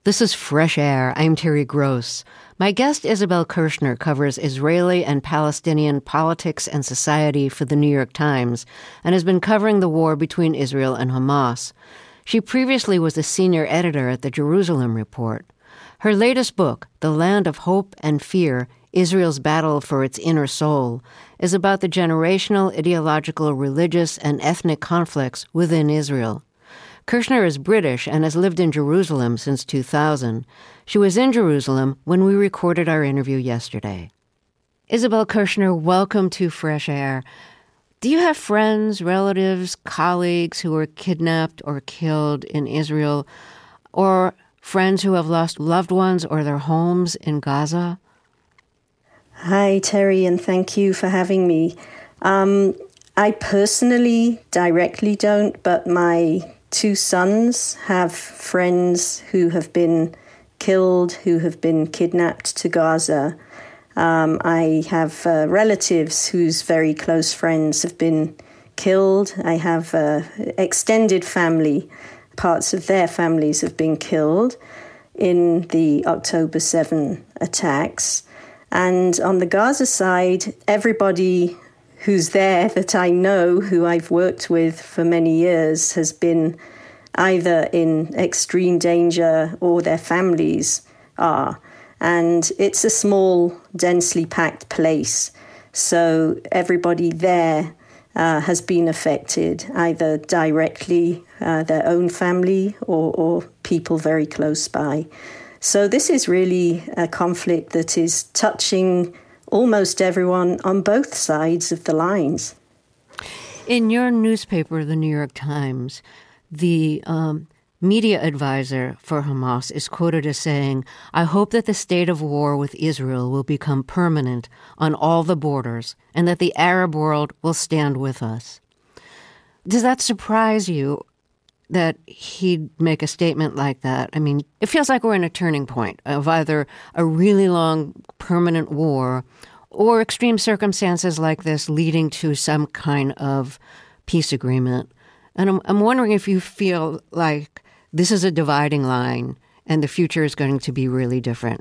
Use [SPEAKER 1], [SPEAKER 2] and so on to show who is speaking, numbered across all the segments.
[SPEAKER 1] This is Fresh Air. I'm Terry Gross. My guest, Isabel Kershner, covers Israeli and Palestinian politics and society for the New York Times and has been covering the war between Israel and Hamas. She previously was a senior editor at the Jerusalem Report. Her latest book, The Land of Hope and Fear, Israel's Battle for Its Inner Soul, is about the generational, ideological, religious, and ethnic conflicts within Israel. Kershner is British and has lived in Jerusalem since 2000. She was in Jerusalem when we recorded our interview yesterday. Isabel Kershner, welcome to Fresh Air. Do you have friends, relatives, colleagues who were kidnapped or killed in Israel, or friends who have lost loved ones or their homes in Gaza?
[SPEAKER 2] Hi, Terry, and thank you for having me. I personally directly don't, but my two sons have friends who have been killed, who have been kidnapped to Gaza. I have relatives whose very close friends have been killed. I have extended family. Parts of their families have been killed in the October 7 attacks. And on the Gaza side, everybody who's there that I know, who I've worked with for many years, has been either in extreme danger or their families are. And it's a small, densely packed place. So everybody there has been affected, either directly, their own family, or people very close by. So this is really a conflict that is touching almost everyone on both sides of the lines.
[SPEAKER 1] In your newspaper, the New York Times, the media advisor for Hamas is quoted as saying, "I hope that the state of war with Israel will become permanent on all the borders and that the Arab world will stand with us." Does that surprise you that he'd make a statement like that? I mean, it feels like we're in a turning point of either a really long, permanent war or extreme circumstances like this leading to some kind of peace agreement. And I'm wondering if you feel like this is a dividing line and the future is going to be really different.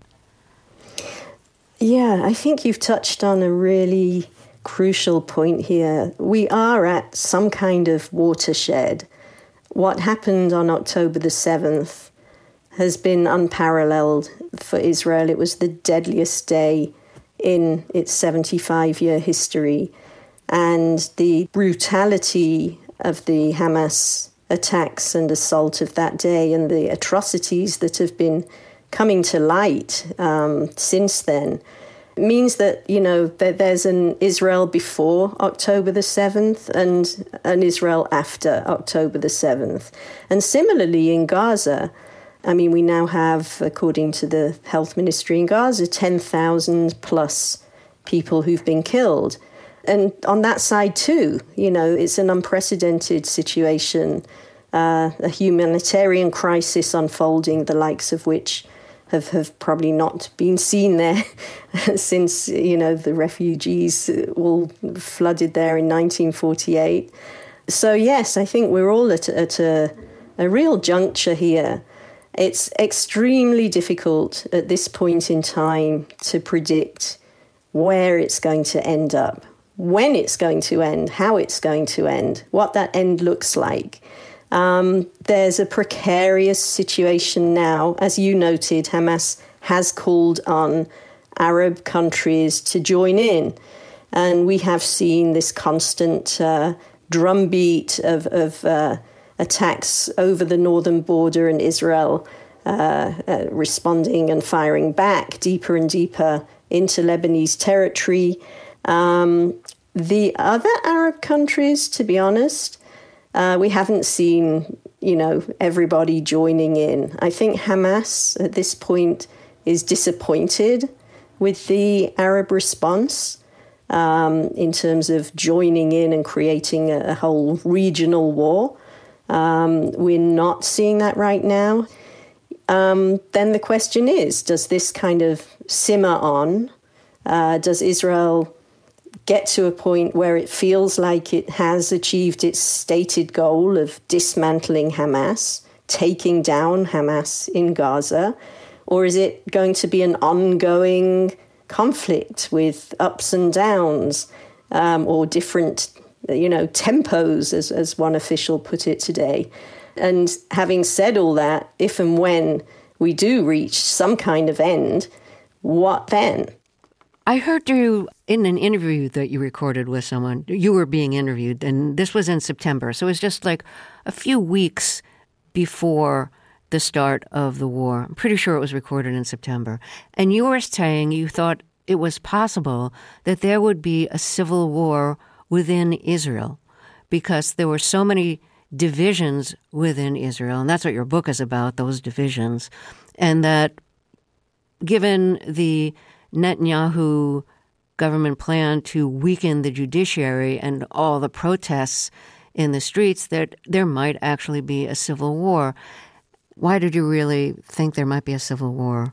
[SPEAKER 2] Yeah, I think you've touched on a really crucial point here. We are at some kind of watershed. What happened on October the 7th has been unparalleled for Israel. It was the deadliest day in its 75-year history. And the brutality of the Hamas attacks and assault of that day and the atrocities that have been coming to light since then means that, that there's an Israel before October the 7th and an Israel after October the 7th. And similarly in Gaza, we now have, according to the health ministry in Gaza, 10,000 plus people who've been killed. And on that side too, it's an unprecedented situation, a humanitarian crisis unfolding, the likes of which have probably not been seen there since, the refugees all flooded there in 1948. So, yes, I think we're all at a real juncture here. It's extremely difficult at this point in time to predict where it's going to end up, when it's going to end, how it's going to end, what that end looks like. There's a precarious situation now. As you noted, Hamas has called on Arab countries to join in. And we have seen this constant drumbeat of attacks over the northern border and Israel responding and firing back deeper and deeper into Lebanese territory. The other Arab countries, to be honest, we haven't seen, everybody joining in. I think Hamas at this point is disappointed with the Arab response in terms of joining in and creating a whole regional war. We're not seeing that right now. Then the question is, does this kind of simmer on? Does Israel get to a point where it feels like it has achieved its stated goal of dismantling Hamas, taking down Hamas in Gaza? Or is it going to be an ongoing conflict with ups and downs, or different, tempos, as one official put it today? And having said all that, if and when we do reach some kind of end, what then?
[SPEAKER 1] I heard you in an interview that you recorded with someone. You were being interviewed, and this was in September. So it was just like a few weeks before the start of the war. I'm pretty sure it was recorded in September. And you were saying you thought it was possible that there would be a civil war within Israel because there were so many divisions within Israel. And that's what your book is about, those divisions. And that given the Netanyahu government plan to weaken the judiciary and all the protests in the streets, that there might actually be a civil war. Why did you really think there might be a civil war?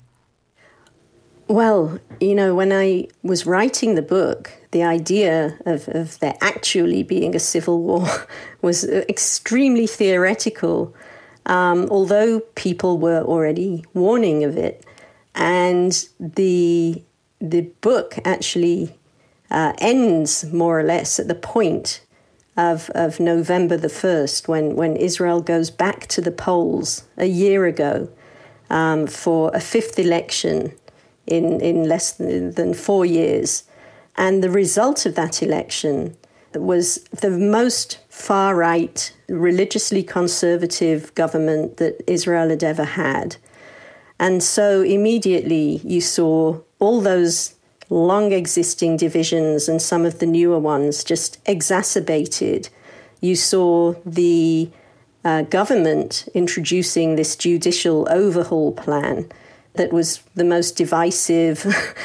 [SPEAKER 2] Well, when I was writing the book, the idea of there actually being a civil war was extremely theoretical, although people were already warning of it. And the book actually ends more or less at the point of November the 1st, when Israel goes back to the polls a year ago for a fifth election in less than 4 years. And the result of that election was the most far-right, religiously conservative government that Israel had ever had. And so immediately you saw all those long existing divisions and some of the newer ones just exacerbated. You saw the government introducing this judicial overhaul plan that was the most divisive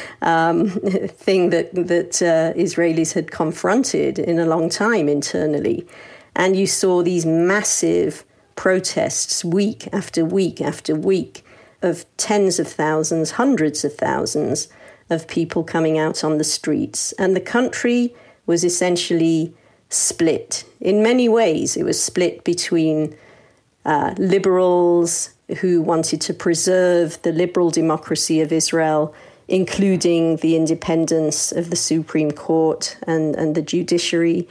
[SPEAKER 2] thing that Israelis had confronted in a long time internally. And you saw these massive protests week after week after week of tens of thousands, hundreds of thousands of people coming out on the streets. And the country was essentially split. In many ways, it was split between liberals who wanted to preserve the liberal democracy of Israel, including the independence of the Supreme Court and the judiciary.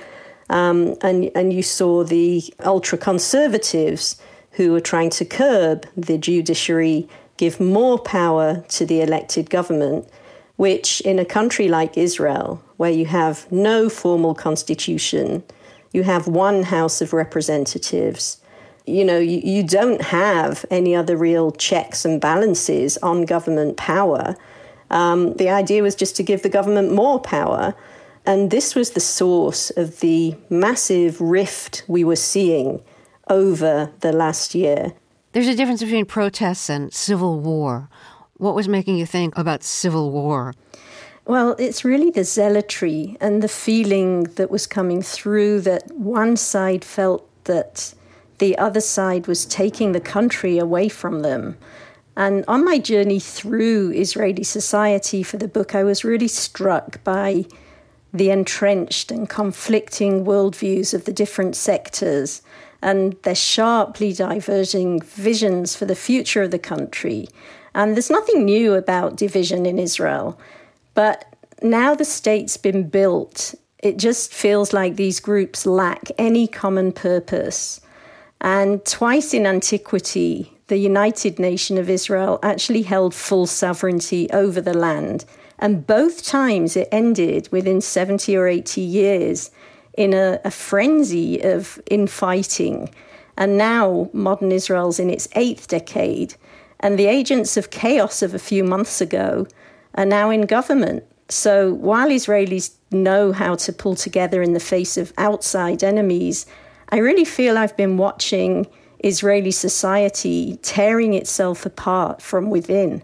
[SPEAKER 2] And you saw the ultra-conservatives who were trying to curb the judiciary, give more power to the elected government, which in a country like Israel, where you have no formal constitution, you have one House of Representatives, you don't have any other real checks and balances on government power. The idea was just to give the government more power. And this was the source of the massive rift we were seeing over the last year.
[SPEAKER 1] There's a difference between protests and civil war. What was making you think about civil war?
[SPEAKER 2] Well, it's really the zealotry and the feeling that was coming through that one side felt that the other side was taking the country away from them. And on my journey through Israeli society for the book, I was really struck by the entrenched and conflicting worldviews of the different sectors and their sharply diverging visions for the future of the country. And there's nothing new about division in Israel. But now the state's been built, it just feels like these groups lack any common purpose. And twice in antiquity, the United Nation of Israel actually held full sovereignty over the land. And both times it ended within 70 or 80 years in a frenzy of infighting. And now modern Israel's in its 8th decade. And the agents of chaos of a few months ago are now in government. So while Israelis know how to pull together in the face of outside enemies, I really feel I've been watching Israeli society tearing itself apart from within.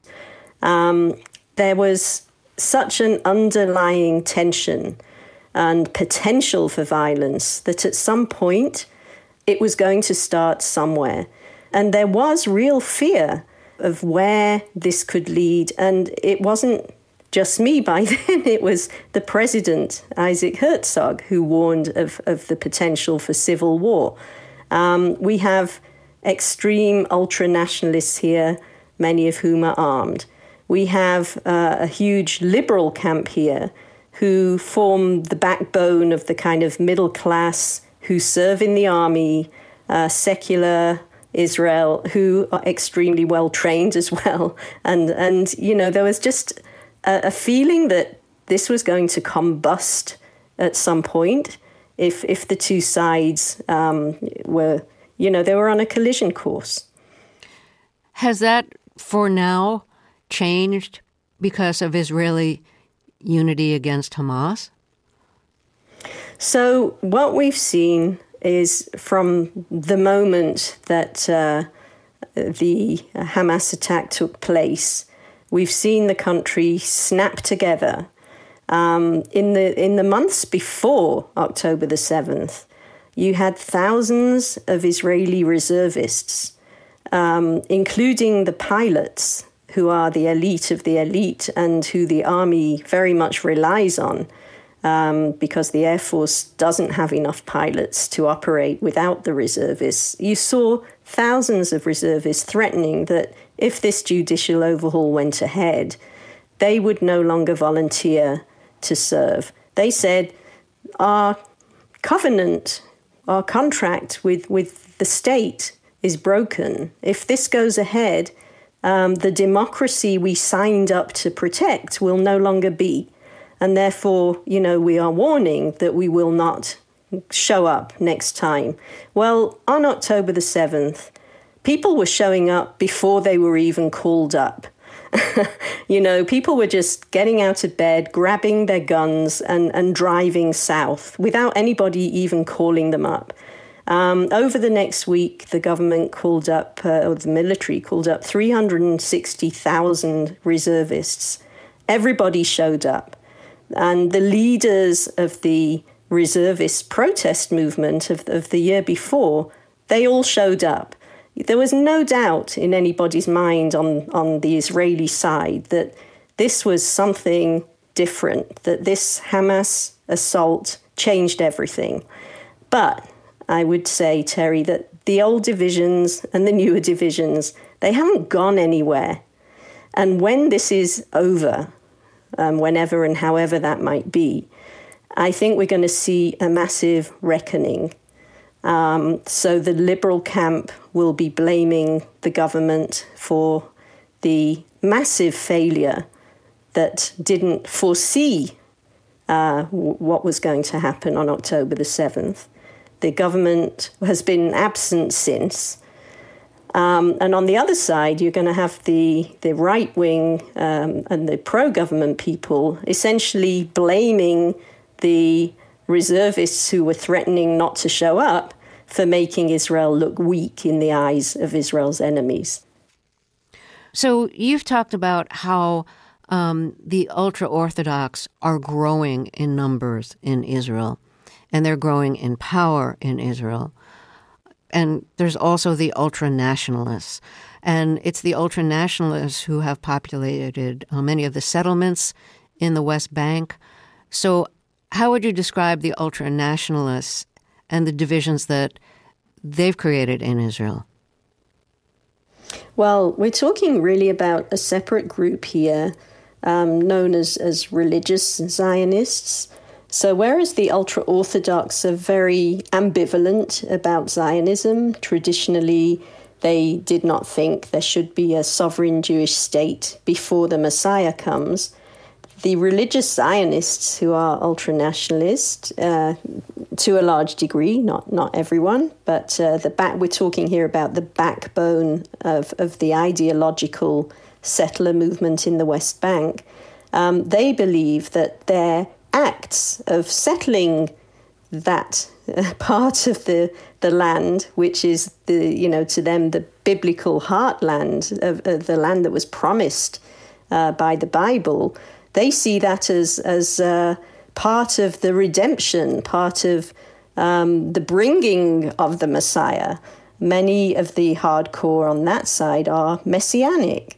[SPEAKER 2] There was such an underlying tension and potential for violence that at some point it was going to start somewhere. And there was real fear of where this could lead. And it wasn't just me by then, it was the president, Isaac Herzog, who warned of the potential for civil war. We have extreme ultra-nationalists here, many of whom are armed. We have a huge liberal camp here who form the backbone of the kind of middle class who serve in the army, secular Israel, who are extremely well trained as well. And you know, there was just a feeling that this was going to combust at some point if the two sides were, you know, they were on a collision course.
[SPEAKER 1] Has that, for now, changed because of Israeli unity against Hamas?
[SPEAKER 2] So what we've seen is from the moment that the Hamas attack took place, we've seen the country snap together. In the months before October the 7th, you had thousands of Israeli reservists, including the pilots, who are the elite of the elite and who the army very much relies on, because the Air Force doesn't have enough pilots to operate without the reservists. You saw thousands of reservists threatening that if this judicial overhaul went ahead, they would no longer volunteer to serve. They said, our covenant, our contract with the state is broken. If this goes ahead, the democracy we signed up to protect will no longer be. And therefore, you know, we are warning that we will not show up next time. Well, on October the 7th, people were showing up before they were even called up. You know, people were just getting out of bed, grabbing their guns and driving south without anybody even calling them up. Over the next week, the government called up, or the military called up 360,000 reservists. Everybody showed up. And the leaders of the reservist protest movement of the year before, they all showed up. There was no doubt in anybody's mind on the Israeli side that this was something different, that this Hamas assault changed everything. But I would say, Terry, that the old divisions and the newer divisions, they haven't gone anywhere. And when this is over, whenever and however that might be, I think we're going to see a massive reckoning. So the liberal camp will be blaming the government for the massive failure that didn't foresee what was going to happen on October the 7th. The government has been absent since. And on the other side, you're going to have the right wing and the pro-government people essentially blaming the reservists who were threatening not to show up for making Israel look weak in the eyes of Israel's enemies.
[SPEAKER 1] So you've talked about how the ultra-Orthodox are growing in numbers in Israel, and they're growing in power in Israel. And there's also the ultra-nationalists. And it's the ultra-nationalists who have populated many of the settlements in the West Bank. So how would you describe the ultra-nationalists and the divisions that they've created in Israel?
[SPEAKER 2] Well, we're talking really about a separate group here, known as religious Zionists. So whereas the ultra-Orthodox are very ambivalent about Zionism, traditionally they did not think there should be a sovereign Jewish state before the Messiah comes, the religious Zionists, who are ultra-nationalist, to a large degree, not everyone, but we're talking here about the backbone of the ideological settler movement in the West Bank. They believe that their acts of settling that part of the land, which is to them the biblical heartland of the land that was promised by the Bible, they see that as part of the redemption, part of the bringing of the Messiah. Many of the hardcore on that side are messianic.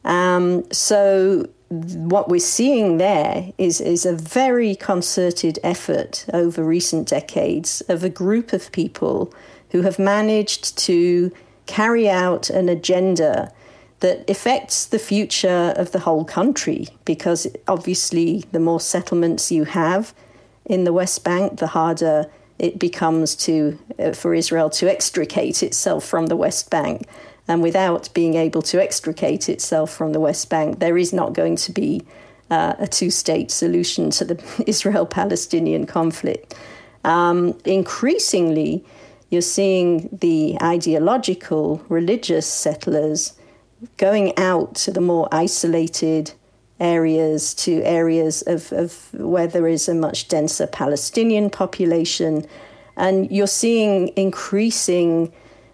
[SPEAKER 2] So what we're seeing there is a very concerted effort over recent decades of a group of people who have managed to carry out an agenda that affects the future of the whole country, because obviously the more settlements you have in the West Bank, the harder it becomes for Israel to extricate itself from the West Bank. And without being able to extricate itself from the West Bank, there is not going to be a two-state solution to the Israel-Palestinian conflict. Increasingly, you're seeing the ideological, religious settlers going out to the more isolated areas, to areas of where there is a much denser Palestinian population. And you're seeing increasing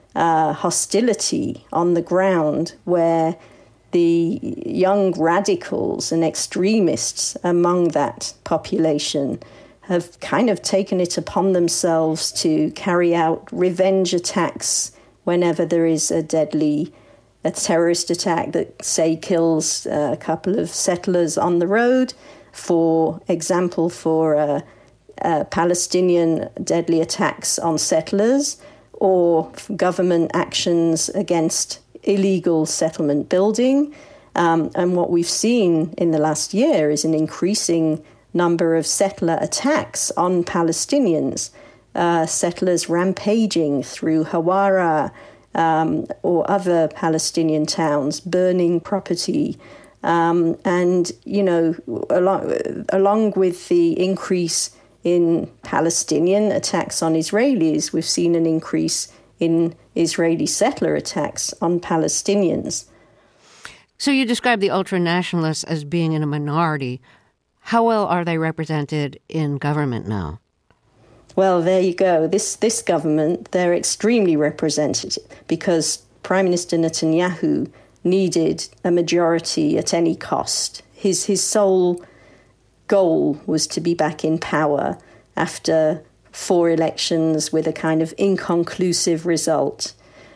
[SPEAKER 2] hostility on the ground, where the young radicals and extremists among that population have kind of taken it upon themselves to carry out revenge attacks whenever there is a terrorist attack that, say, kills a couple of settlers on the road. For example, for Palestinian deadly attacks on settlers, or government actions against illegal settlement building. And what we've seen in the last year is an increasing number of settler attacks on Palestinians, settlers rampaging through Hawara or other Palestinian towns, burning property. And, you know, along with the increase in Palestinian attacks on Israelis, we've seen an increase in Israeli settler attacks on Palestinians.
[SPEAKER 1] So you describe the ultra-nationalists as being in a minority. How well are they represented in government now?
[SPEAKER 2] Well, there you go. This government, they're extremely represented because Prime Minister Netanyahu needed a majority at any cost. His sole goal was to be back in power after 4 elections with a kind of inconclusive result.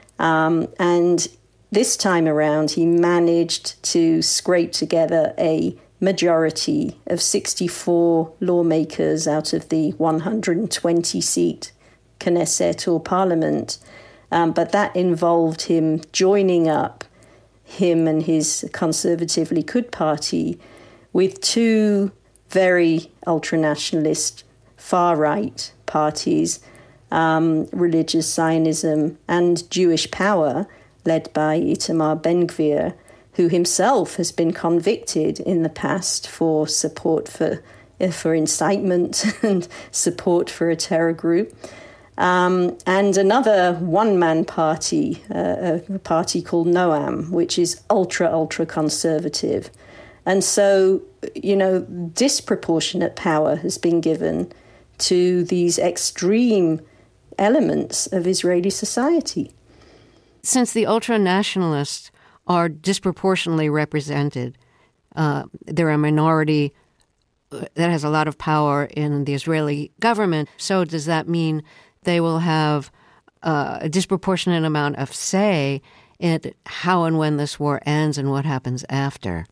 [SPEAKER 2] And this time around, he managed to scrape together a majority of 64 lawmakers out of the 120-seat Knesset or parliament. But that involved him joining up, him and his conservative Likud party, with 2 very ultranationalist far-right parties, Religious Zionism and Jewish Power, led by Itamar Ben-Gvir, who himself has been convicted in the past for support for incitement and support for a terror group. And another one-man party, a party called Noam, which is ultra conservative. And so, you know, disproportionate power has been given to these extreme elements of Israeli society.
[SPEAKER 1] Since the ultra-nationalists are disproportionately represented, they're a minority that has a lot of power in the Israeli government, so does that mean they will have a disproportionate amount of say in how and when this war ends and what happens after?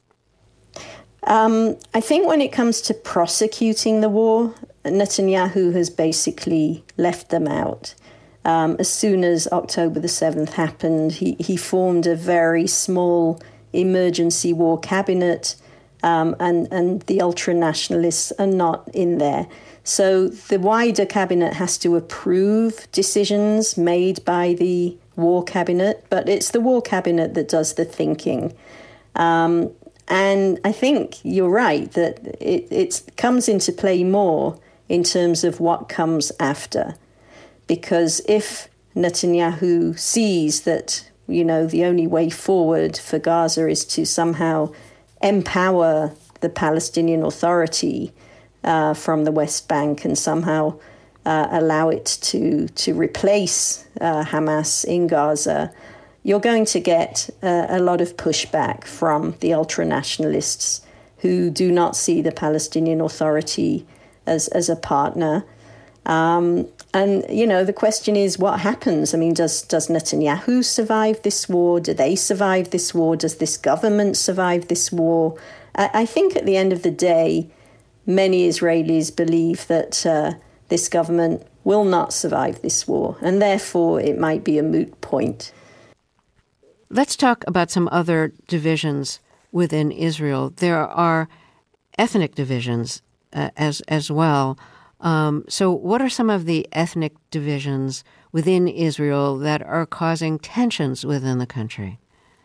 [SPEAKER 2] I think when it comes to prosecuting the war, Netanyahu has basically left them out. As soon as October the 7th happened, he formed a very small emergency war cabinet, and the ultra-nationalists are not in there. So the wider cabinet has to approve decisions made by the war cabinet, but it's the war cabinet that does the thinking. And I think you're right that it comes into play more in terms of what comes after. Because if Netanyahu sees that, you know, the only way forward for Gaza is to somehow empower the Palestinian Authority from the West Bank and somehow allow it to replace Hamas in Gaza, you're going to get a lot of pushback from the ultra-nationalists who do not see the Palestinian Authority as a partner. And, you know, the question is what happens? I mean, does Netanyahu survive this war? Do they survive this war? Does this government survive this war? I think at the end of the day, many Israelis believe that this government will not survive this war, and therefore it might be a moot point.
[SPEAKER 1] Let's talk about some other divisions within Israel. There are ethnic divisions as well. So what are some of the ethnic divisions within Israel that are causing tensions within the country?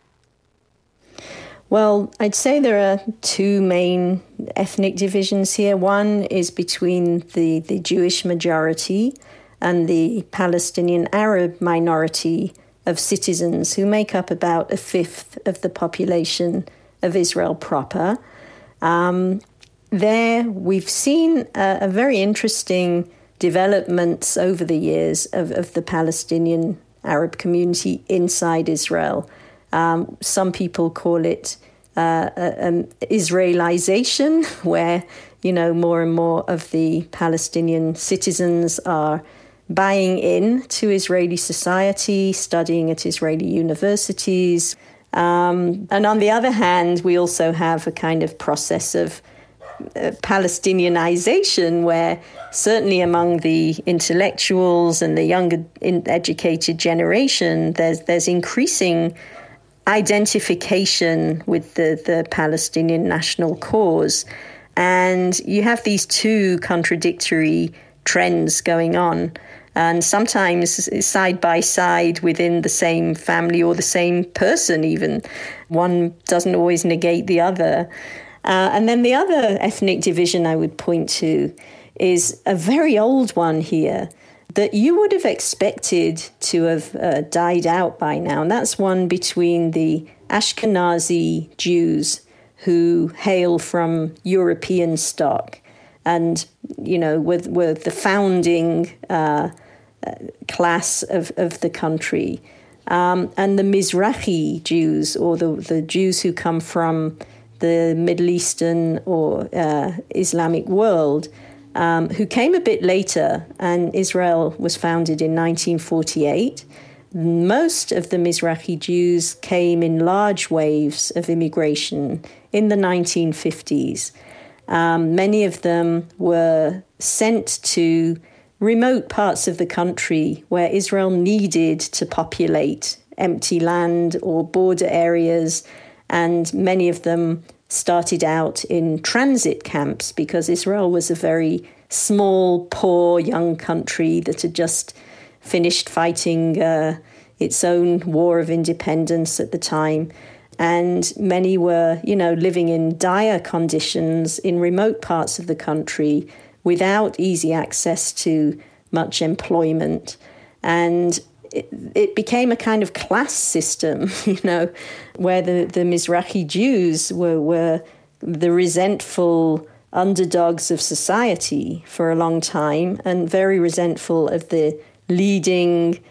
[SPEAKER 2] Well, I'd say there are two main ethnic divisions here. One is between the Jewish majority and the Palestinian Arab minority of citizens who make up about a fifth of the population of Israel proper. There we've seen a very interesting developments over the years of the Palestinian Arab community inside Israel. Some people call it an Israelization, where, more and more of the Palestinian citizens are buying in to Israeli society, studying at Israeli universities. And on the other hand, we also have a kind of process of Palestinianization, where certainly among the intellectuals and the younger educated generation, there's increasing identification with the Palestinian national cause. And you have these two contradictory trends going on, and sometimes side by side within the same family or the same person even. One doesn't always negate the other. And then the other ethnic division I would point to is a very old one here that you would have expected to have died out by now. And that's one between the Ashkenazi Jews who hail from European stock and, were the founding class of the country. And the Mizrahi Jews, or the Jews who come from the Middle Eastern or Islamic world, who came a bit later, and Israel was founded in 1948. Most of the Mizrahi Jews came in large waves of immigration in the 1950s. Many of them were sent to remote parts of the country where Israel needed to populate empty land or border areas, and many of them started out in transit camps because Israel was a very small, poor, young country that had just finished fighting its own war of independence at the time. And many were, living in dire conditions in remote parts of the country without easy access to much employment. And it became a kind of class system, where the Mizrahi Jews were the resentful underdogs of society for a long time, and very resentful of the leading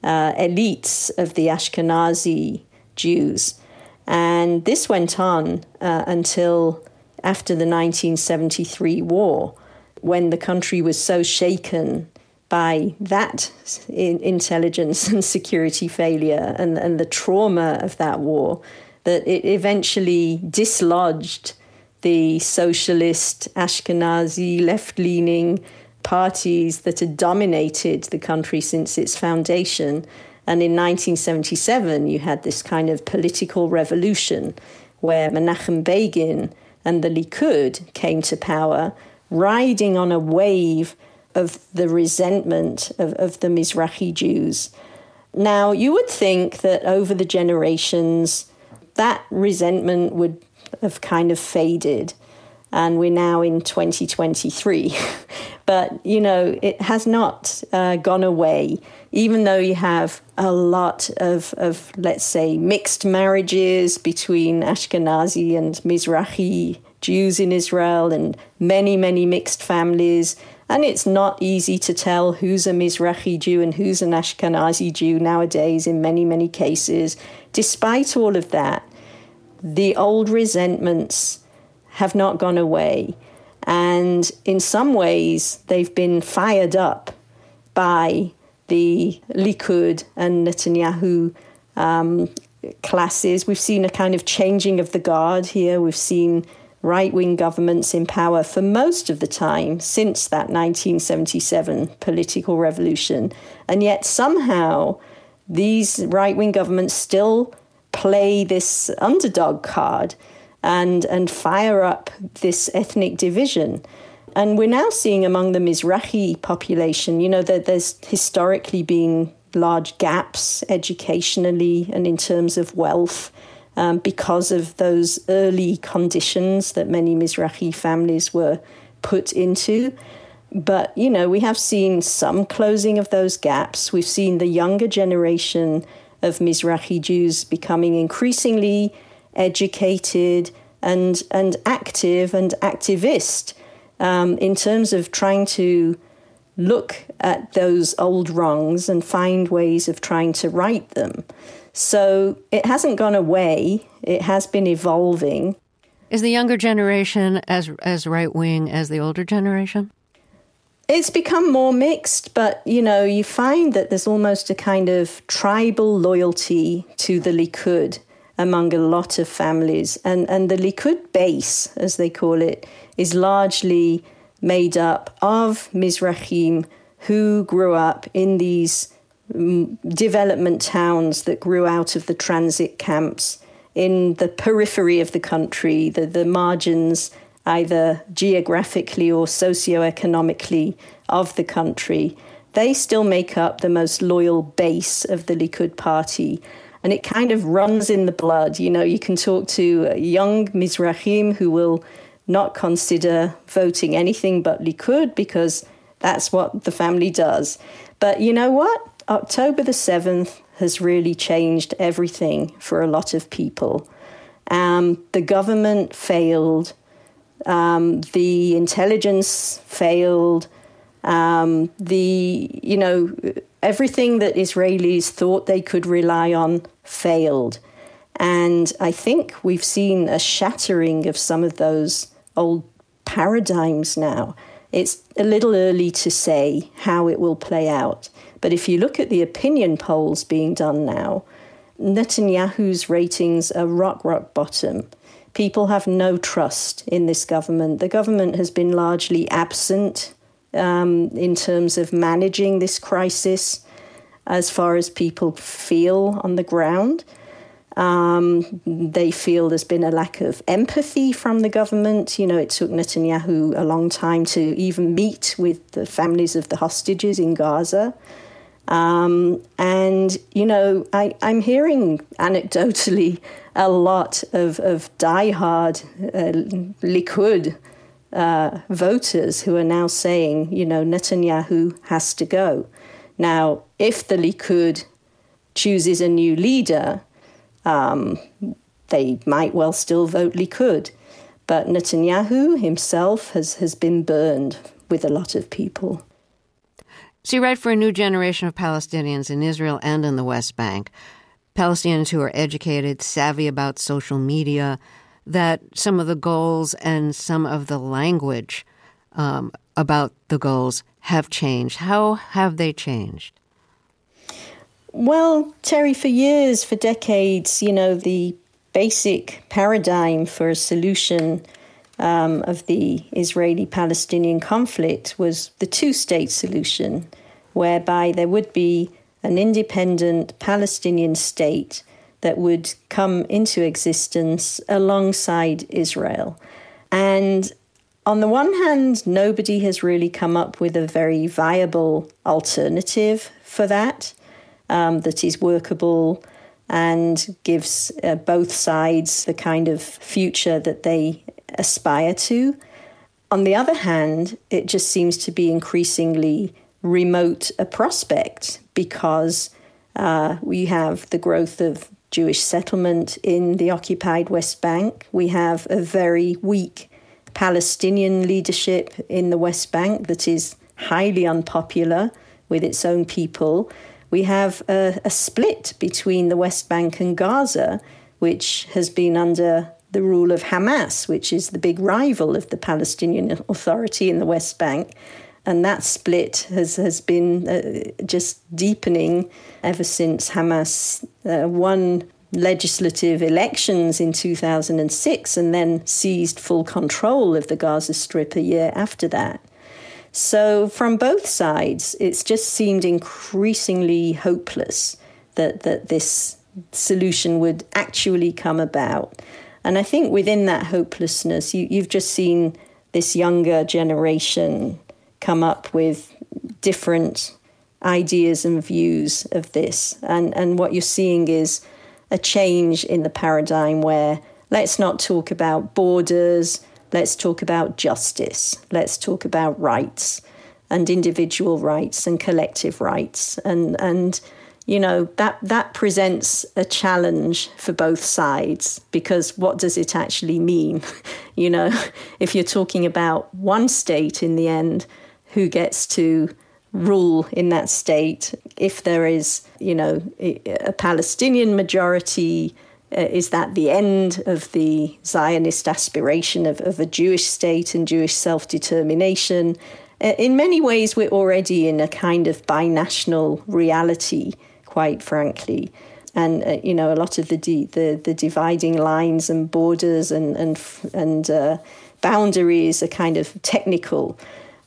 [SPEAKER 2] elites of the Ashkenazi Jews. And this went on until after the 1973 war, when the country was so shaken by that intelligence and security failure and the trauma of that war, that it eventually dislodged the socialist, Ashkenazi, left-leaning parties that had dominated the country since its foundation. And in 1977, you had this kind of political revolution where Menachem Begin and the Likud came to power, riding on a wave of the resentment of the Mizrahi Jews. Now, you would think that over the generations, that resentment would have kind of faded, and we're now in 2023. But, it has not gone away, even though you have a lot of, let's say, mixed marriages between Ashkenazi and Mizrahi Jews in Israel, and many, many mixed families. And it's not easy to tell who's a Mizrahi Jew and who's an Ashkenazi Jew nowadays in many, many cases. Despite all of that, the old resentments have not gone away. And in some ways, they've been fired up by the Likud and Netanyahu classes. We've seen a kind of changing of the guard here. We've seen right-wing governments in power for most of the time since that 1977 political revolution. And yet somehow these right-wing governments still play this underdog card and fire up this ethnic division. And we're now seeing among the Mizrahi population, that there's historically been large gaps educationally and in terms of wealth because of those early conditions that many Mizrahi families were put into. But, we have seen some closing of those gaps. We've seen the younger generation of Mizrahi Jews becoming increasingly educated and active and activist in terms of trying to look at those old wrongs and find ways of trying to right them. So it hasn't gone away. It has been evolving.
[SPEAKER 1] Is the younger generation as right-wing as the older generation?
[SPEAKER 2] It's become more mixed, but, you find that there's almost a kind of tribal loyalty to the Likud among a lot of families. And the Likud base, as they call it, is largely made up of Mizrahim who grew up in these development towns that grew out of the transit camps in the periphery of the country, the margins, either geographically or socioeconomically, of the country. They still make up the most loyal base of the Likud party. And it kind of runs in the blood. You can talk to young Mizrahim who will not consider voting anything but Likud because that's what the family does. But you know what? October the 7th has really changed everything for a lot of people. The government failed. The intelligence failed. Everything that Israelis thought they could rely on failed. And I think we've seen a shattering of some of those old paradigms now. It's a little early to say how it will play out. But if you look at the opinion polls being done now, Netanyahu's ratings are rock bottom. People have no trust in this government. The government has been largely absent in terms of managing this crisis as far as people feel on the ground. They feel there's been a lack of empathy from the government. It took Netanyahu a long time to even meet with the families of the hostages in Gaza. I'm hearing anecdotally a lot of diehard Likud voters who are now saying, Netanyahu has to go. Now, if the Likud chooses a new leader, they might well still vote Likud. But Netanyahu himself has been burned with a lot of people.
[SPEAKER 1] So you write for a new generation of Palestinians in Israel and in the West Bank, Palestinians who are educated, savvy about social media, that some of the goals and some of the language about the goals have changed. How have they changed?
[SPEAKER 2] Well, Terry, for years, for decades, the basic paradigm for a solution of the Israeli-Palestinian conflict was the two-state solution, whereby there would be an independent Palestinian state that would come into existence alongside Israel. And on the one hand, nobody has really come up with a very viable alternative for that is workable and gives both sides the kind of future that they aspire to. On the other hand, it just seems to be increasingly remote a prospect because we have the growth of Jewish settlement in the occupied West Bank. We have a very weak Palestinian leadership in the West Bank that is highly unpopular with its own people. We have a split between the West Bank and Gaza, which has been under the rule of Hamas, which is the big rival of the Palestinian Authority in the West Bank. And that split has been just deepening ever since Hamas won legislative elections in 2006 and then seized full control of the Gaza Strip a year after that. So from both sides, it's just seemed increasingly hopeless that this solution would actually come about. And I think within that hopelessness, you've just seen this younger generation come up with different ideas and views of this. And what you're seeing is a change in the paradigm where let's not talk about borders, let's talk about justice, let's talk about rights and individual rights and collective rights. And you know, that presents a challenge for both sides, because what does it actually mean? You know, if you're talking about one state in the end, who gets to rule in that state? If there is, you know, a Palestinian majority, is that the end of the Zionist aspiration of a Jewish state and Jewish self-determination? In many ways, we're already in a kind of binational reality, quite frankly. And, you know, a lot of the dividing lines and borders and boundaries are kind of technical.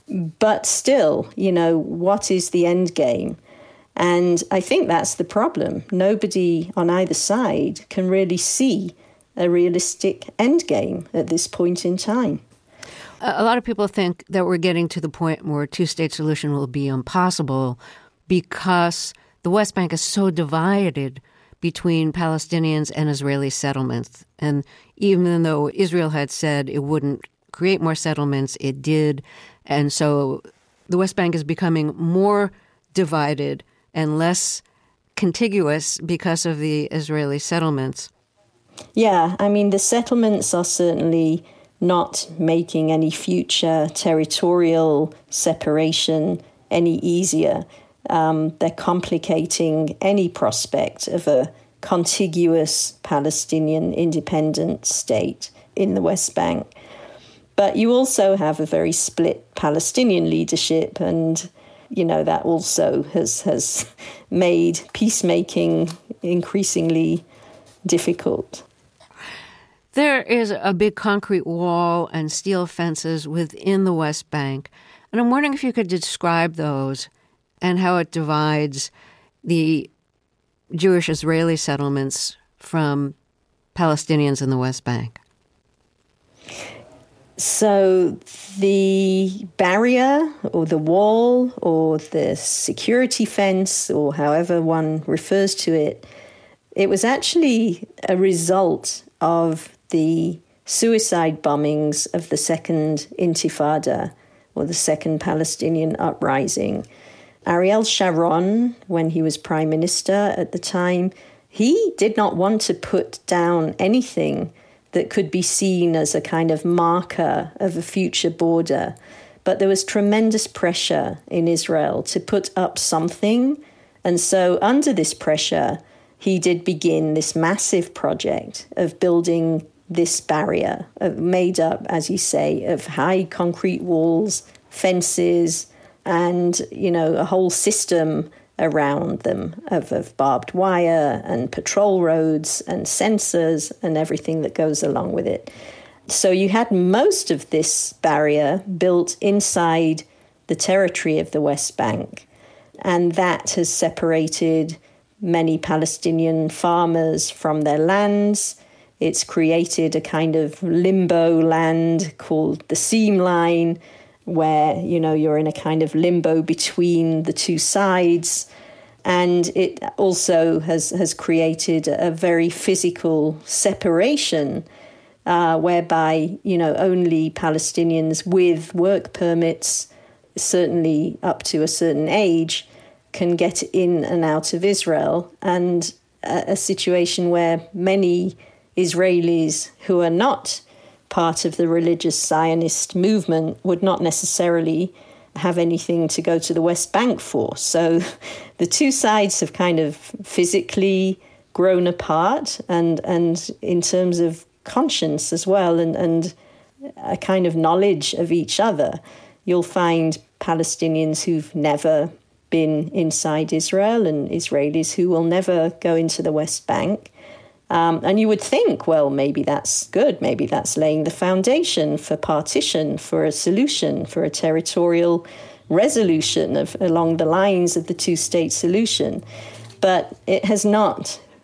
[SPEAKER 2] But still, you know, what is the end game? And I think that's the problem. Nobody on either side can really see a realistic end game at this point in time.
[SPEAKER 1] A lot of people think that we're getting to the point where a two-state solution will be impossible because the West Bank is so divided between Palestinians and Israeli settlements. And even though Israel had said it wouldn't create more settlements, it did. And so the West Bank is becoming more divided and less contiguous because of the Israeli settlements.
[SPEAKER 2] Yeah, I mean, the settlements are certainly not making any future territorial separation any easier. They're complicating any prospect of a contiguous Palestinian independent state in the West Bank. But you also have a very split Palestinian leadership, and, you know, that also has made peacemaking increasingly difficult.
[SPEAKER 1] There is a big concrete wall and steel fences within the West Bank, and I'm wondering if you could describe those and how it divides the Jewish Israeli settlements from Palestinians in the West Bank.
[SPEAKER 2] So the barrier or the wall or the security fence, or however one refers to it, it was actually a result of the suicide bombings of the Second Intifada, or the Second Palestinian Uprising. Ariel Sharon, when he was prime minister at the time, he did not want to put down anything that could be seen as a kind of marker of a future border. But there was tremendous pressure in Israel to put up something. And so under this pressure, he did begin this massive project of building this barrier, made up, as you say, of high concrete walls, fences, and, you know, a whole system around them of barbed wire and patrol roads and sensors and everything that goes along with it. So you had most of this barrier built inside the territory of the West Bank, and that has separated many Palestinian farmers from their lands. It's created a kind of limbo land called the seam line, where, you know, you're in a kind of limbo between the two sides. And it also has created a very physical separation, whereby, you know, only Palestinians with work permits, certainly up to a certain age, can get in and out of Israel. And a situation where many Israelis who are not part of the religious Zionist movement would not necessarily have anything to go to the West Bank for. So the two sides have kind of physically grown apart, and in terms of conscience as well, and a kind of knowledge of each other. You'll find Palestinians who've never been inside Israel and Israelis who will never go into the West Bank. And you would think, well, maybe that's good. Maybe that's laying the foundation for partition, for a solution, for a territorial resolution along the lines of the two-state solution. But it has not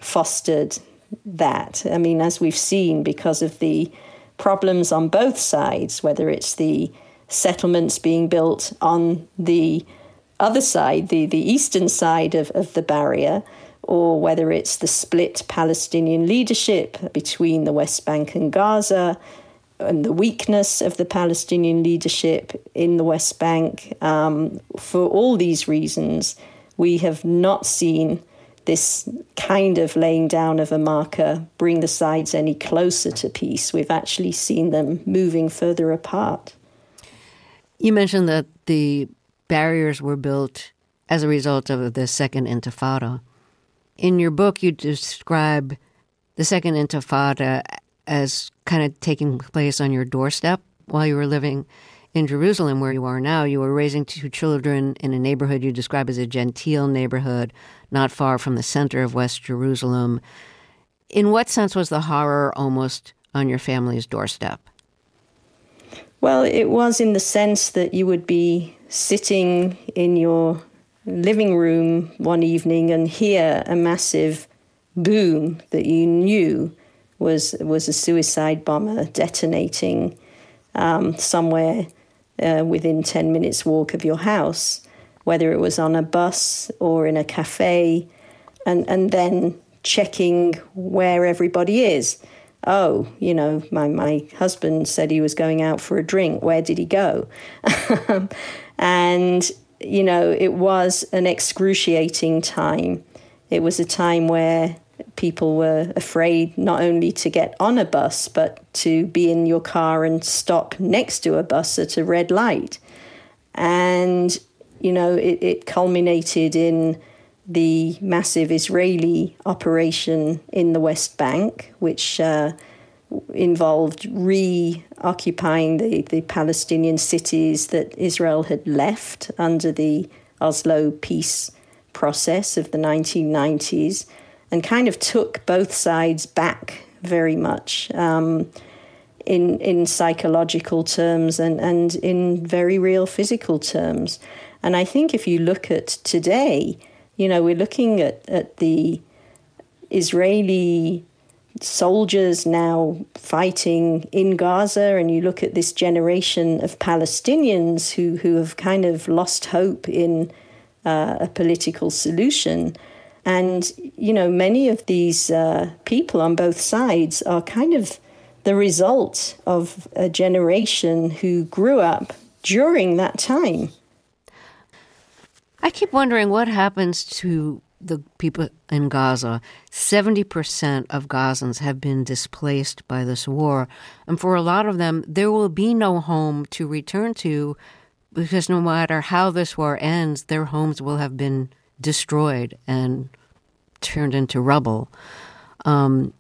[SPEAKER 2] fostered that. I mean, as we've seen, because of the problems on both sides, whether it's the settlements being built on the other side, the eastern side of the barrier, or whether it's the split Palestinian leadership between the West Bank and Gaza, and the weakness of the Palestinian leadership in the West Bank. For all these reasons, we have not seen this kind of laying down of a marker bring the sides any closer to peace. We've actually seen them moving further apart.
[SPEAKER 1] You mentioned that the barriers were built as a result of the Second Intifada. In your book, you describe the Second Intifada as kind of taking place on your doorstep while you were living in Jerusalem, where you are now. You were raising 2 children in a neighborhood you describe as a genteel neighborhood, not far from the center of West Jerusalem. In what sense was the horror almost on your family's doorstep?
[SPEAKER 2] Well, it was in the sense that you would be sitting in your living room one evening and hear a massive boom that you knew was a suicide bomber detonating somewhere within 10 minutes walk of your house, whether it was on a bus or in a cafe, and then checking where everybody is. Oh, you know, my husband said he was going out for a drink. Where did he go? And, you know, it was an excruciating time. It was a time where people were afraid not only to get on a bus, but to be in your car and stop next to a bus at a red light. And, you know, it culminated in the massive Israeli operation in the West Bank, which involved reoccupying the Palestinian cities that Israel had left under the Oslo peace process of the 1990s, and kind of took both sides back very much in psychological terms and in very real physical terms. And I think if you look at today, you know, we're looking at the Israeli soldiers now fighting in Gaza, and you look at this generation of Palestinians who have kind of lost hope in a political solution. And, you know, many of these people on both sides are kind of the result of a generation who grew up during that time.
[SPEAKER 1] I keep wondering what happens to the people in Gaza. 70% of Gazans have been displaced by this war. And for a lot of them, there will be no home to return to, because no matter how this war ends, their homes will have been destroyed and turned into rubble. And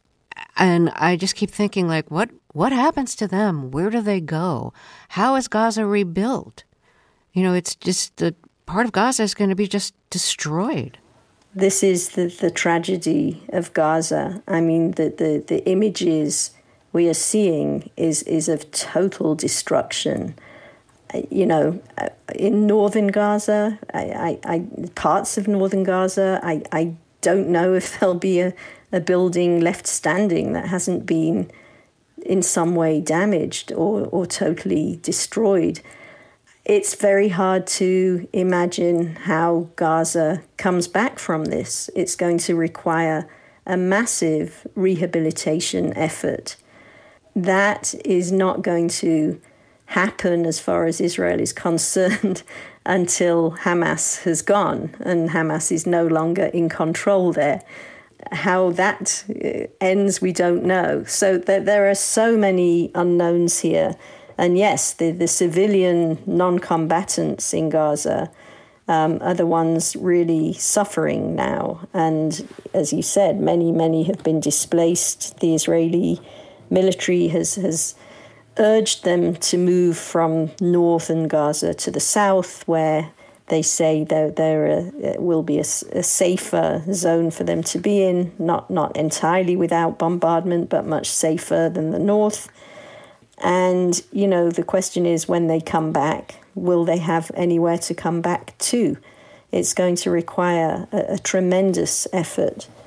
[SPEAKER 1] I just keep thinking, like, what happens to them? Where do they go? How is Gaza rebuilt? You know, it's just the part of Gaza is going to be just destroyed.
[SPEAKER 2] This is the tragedy of Gaza. I mean, the images we are seeing is of total destruction. You know, in northern Gaza, parts of northern Gaza, I don't know if there'll be a building left standing that hasn't been in some way damaged or totally destroyed. It's very hard to imagine how Gaza comes back from this. It's going to require a massive rehabilitation effort. That is not going to happen, as far as Israel is concerned, until Hamas has gone and Hamas is no longer in control there. How that ends, we don't know. So there are so many unknowns here. And yes, the civilian non-combatants in Gaza are the ones really suffering now. And as you said, many have been displaced. The Israeli military has urged them to move from northern Gaza to the south, where they say there will be a safer zone for them to be in, not entirely without bombardment, but much safer than the north. And, you know, the question is, when they come back, will they have anywhere to come back to? It's going to require a tremendous effort.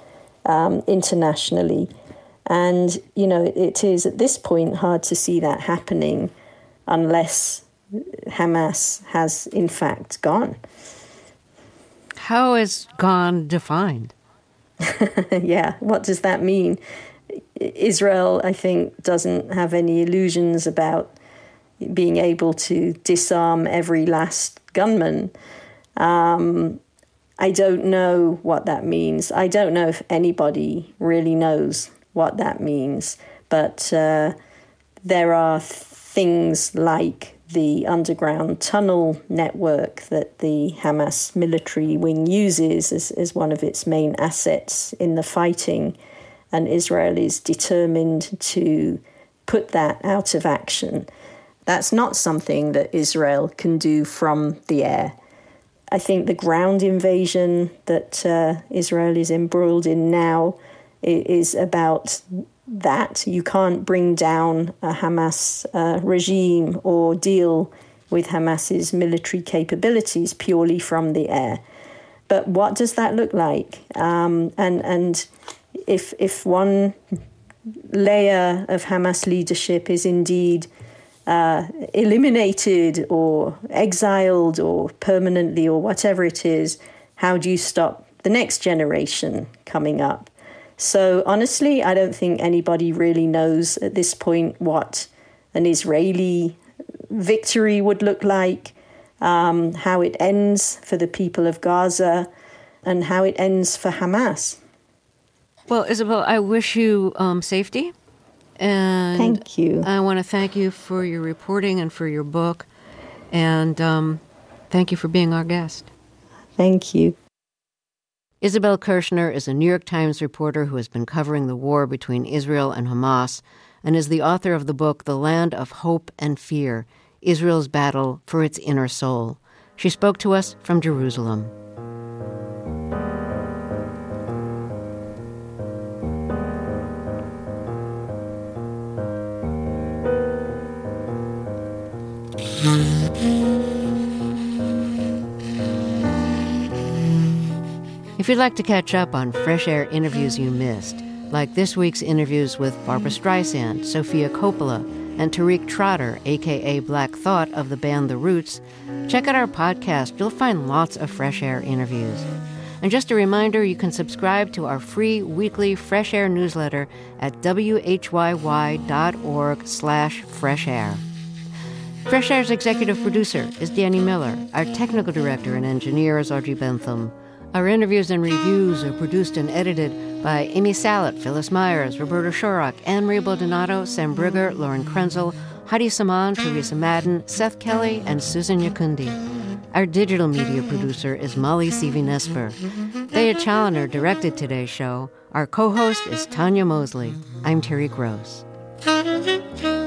[SPEAKER 2] internationally. And, it is at this point hard to see that happening unless Hamas has in fact gone.
[SPEAKER 1] How is gone defined?
[SPEAKER 2] Yeah, what does that mean? Israel, I think, doesn't have any illusions about being able to disarm every last gunman. I don't know what that means. I don't know if anybody really knows what that means. But there are things like the underground tunnel network that the Hamas military wing uses as one of its main assets in the fighting. And Israel is determined to put that out of action. That's not something that Israel can do from the air. I think the ground invasion that Israel is embroiled in now is about that. You can't bring down a Hamas regime or deal with Hamas's military capabilities purely from the air. But what does that look like? And if one layer of Hamas leadership is indeed eliminated or exiled or permanently or whatever it is, how do you stop the next generation coming up? So honestly, I don't think anybody really knows at this point what an Israeli victory would look like, how it ends for the people of Gaza, and how it ends for Hamas.
[SPEAKER 1] Well, Isabel, I wish you safety. And
[SPEAKER 2] thank you.
[SPEAKER 1] I want to thank you for your reporting and for your book. And thank you for being our guest.
[SPEAKER 2] Thank you.
[SPEAKER 1] Isabel Kershner is a New York Times reporter who has been covering the war between Israel and Hamas and is the author of the book The Land of Hope and Fear, Israel's Battle for Its Inner Soul. She spoke to us from Jerusalem. If you'd like to catch up on Fresh Air interviews you missed, like this week's interviews with Barbra Streisand, Sofia Coppola, and Tariq Trotter, a.k.a. Black Thought of the band The Roots, check out our podcast. You'll find lots of Fresh Air interviews. And just a reminder, you can subscribe to our free weekly Fresh Air newsletter at whyy.org/freshair. Fresh Air's executive producer is Danny Miller. Our technical director and engineer is Audrey Bentham. Our interviews and reviews are produced and edited by Amy Salet, Phyllis Myers, Roberta Shorrock, Anne-Marie Baldonado, Sam Brigger, Lauren Krenzel, Heidi Saman, Teresa Madden, Seth Kelly, and Susan Yakundi. Our digital media producer is Molly Seavy-Nesper. Thea Challoner directed today's show. Our co-host is Tanya Mosley. I'm Terry Gross.